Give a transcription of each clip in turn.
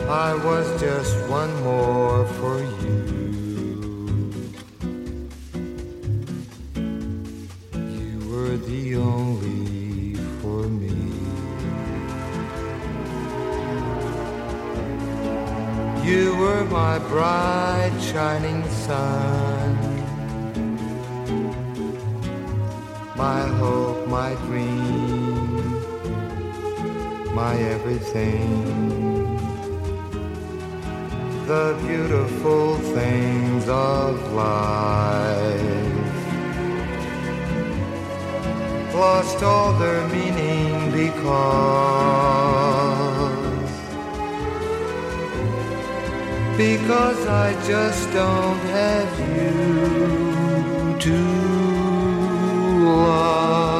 I was just one more for you. You were the only for me. You were my bright shining sun, my hope, my dream, my everything. The beautiful things of life lost all their meaning because I just don't have you to love.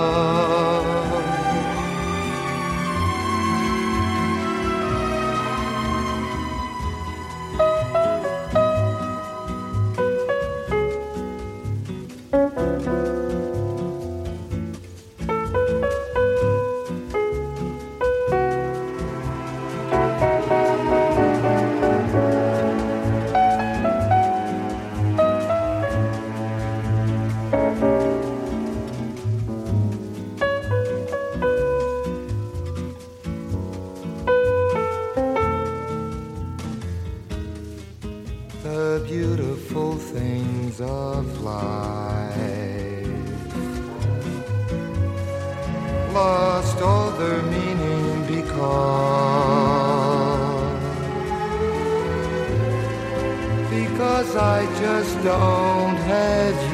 The beautiful things of life lost all their meaning because I just don't have